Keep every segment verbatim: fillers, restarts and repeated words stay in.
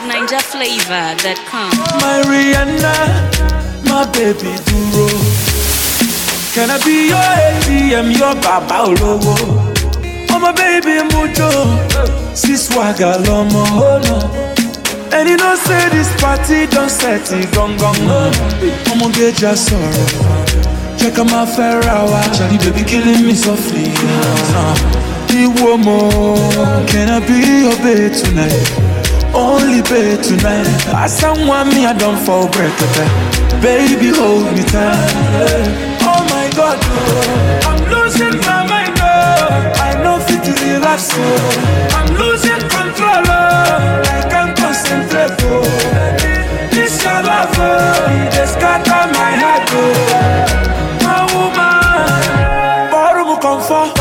Ninja Flavor dot com. My Rihanna, my baby Duro. Can I be your A T M, your Baba Olowo? Oh my baby Mujo, see swagger lomo hono. And you know say this party don't set it gong gong no. I'ma get your sorrow. Check out my Ferrari, Charlie baby killing me softly. Iwomo, can I be your babe tonight? Only babe tonight. I someone me I don't fall break it. Baby hold me tight. Oh my God, oh. I'm losing my mind. Oh. I know fit to relax. Oh. I'm losing control. Oh. I can't concentrate. Oh. This your love, oh. They scatter my head. Oh. My woman, borrow comfort.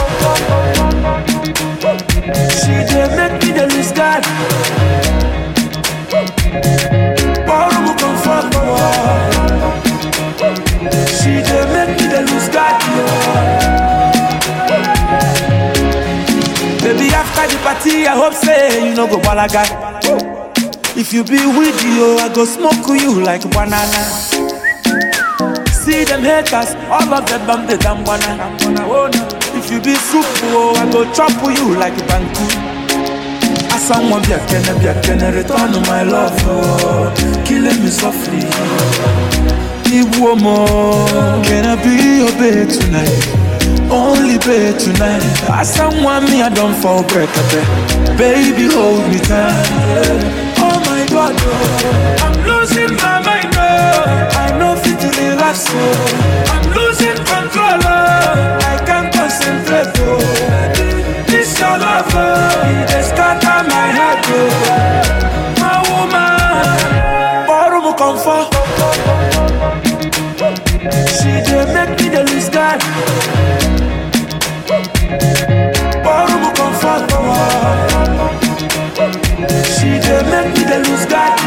She dey make me dey lose God. Borrow comfort. She dey make me dey lose God. Baby, after the party, I hope say you no go balaga. If you be with you, I go smoke you like banana. See them haters, all of them bam the damn banana. If you be soup, oh, I go chop you like banku. As someone be a can be a can return to my love, oh, killing me softly. Iwomo, can I be your babe tonight? Only babe tonight. As someone me I don't fall break a bit. Baby hold me tight. Oh my God, oh. I'm losing my mind. Oh. I know fit to relax. Oh. I'm losing control. Oh. I can't concentrate. Oh. This your love. Oh. They scatter my head. Oh. My woman, borrow me comfort. She dey make me dey lose God. Borrow me comfort. She dey make me dey lose God.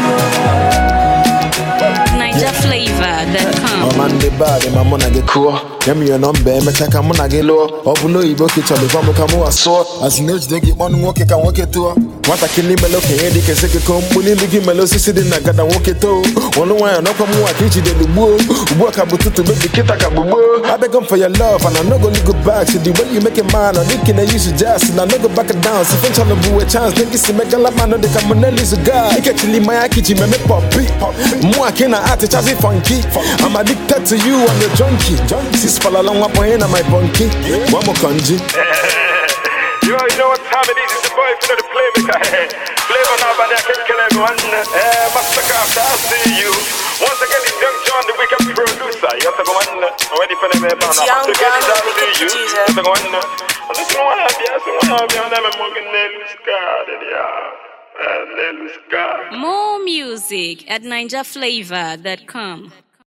Ninja Flavor dot com. Oh man, the bad, my money get cool. Give me your number, me check a money get low. Oh, below you book it, Charlie, come come over so. As news they get one walk, can walk it too. What I kill him, look here, they can say, come, bully, look him, mellow, sitting, I got a walk it too. One way, I know come over, teach you the boo. Work a boot to make the kid like a boo. I beg him for your love, and I'm not gonna go back. So the way you make a man, I'm thinking I use you just, and I'm not go back down. So if I'm trying to boo a chance, then you make a lot man, they come on, lose a guy. I get to leave my kitchen, me poppy. More can I add to chassis funky. I'm addicted to you, I'm your junkie. Sis fall along my point, I'm my bunkie. One more kanji. You know what time it is, it's the boy for the playmaker. Flavor now, but I can kill everyone. Eh, Master after I see you. Once again, it's Young John, the wicked producer. You have to go on. Already for them, It's Young John, the wicked producer. You have to go on. I'm just going to be asking one of you, and I'm going to lose God. Yeah, lose God. More music at Ninja Flavor dot com.